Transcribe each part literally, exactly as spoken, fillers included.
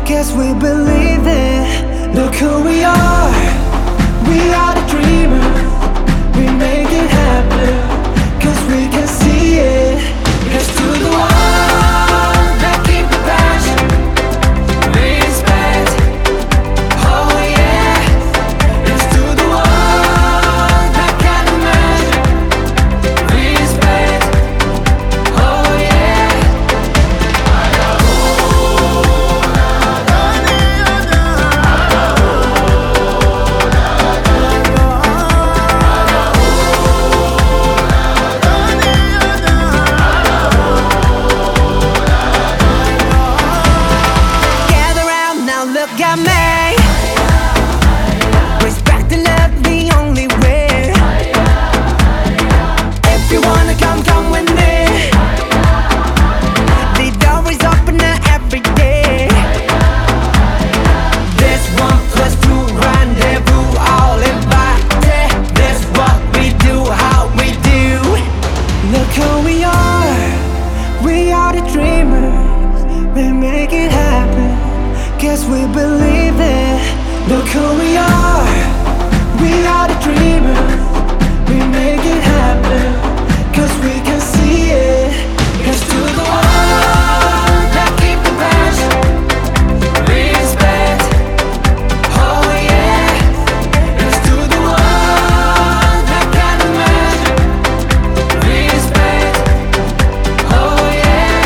Guess we believe it. Look who we are. We are the dreamers. We make it happen. Cause we can see it. Here's to the ones that keep the passion. Respect. Oh yeah. Here's to the ones that can't imagine. Respect. Oh yeah. Gather round now, look at me. Respect and love the only way. If you wanna come, come with me. The door is open now every day. This one plus two rendezvous, all invited. This what we do, how we do. Look who we are. We are the dreamers. We make it happen. Guess we believe it. Look who we are. We are the dreamers. We make it happen. Cause we can see it. Here's to the ones that keep the passion. Respect. Oh yeah. Here's to the ones that can't imagine. Respect. Oh yeah.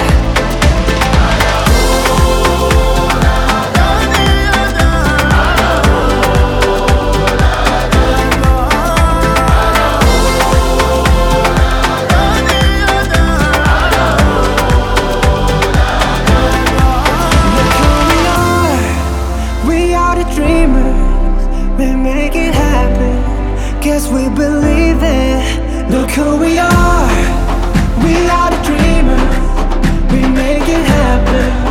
Look who we are. We are the dreamers. We make it happen. Guess we believe it. Look who we are. We are the dreamers. We make it happen.